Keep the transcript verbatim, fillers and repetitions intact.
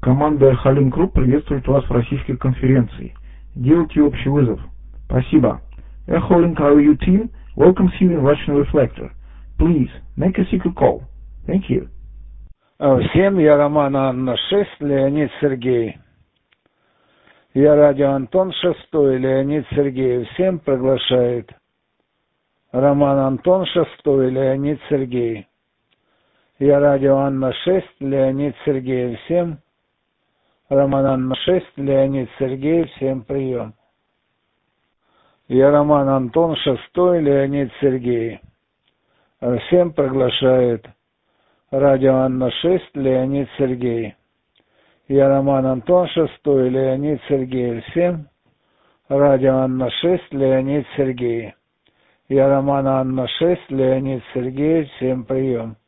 Команда Халин Групп приветствует вас в российской конференции. Делайте общий вызов. Спасибо. Air Holding Car U team welcomes you in Russian Reflector. Please make a secret call. Thank you. Всем, я Роман Анна шесть, Леонид Сергей. Я радио Антон шестой, Леонид Сергей. Всем приглашает. Роман Антон шестой, Леонид Сергей. Я радио Анна шесть, Леонид Сергей. Всем. Роман Анна шесть, Леонид Сергей. Всем прием. Я Роман Антон шестой, Леонид Сергей. Всем приглашает. Радио Анна шесть, Леонид Сергей. Я Роман Антон шестой, Леонид Сергей. Всем. Радио Анна шесть, Леонид Сергей. Я Роман Анна шесть, Леонид Сергей. Всем прием.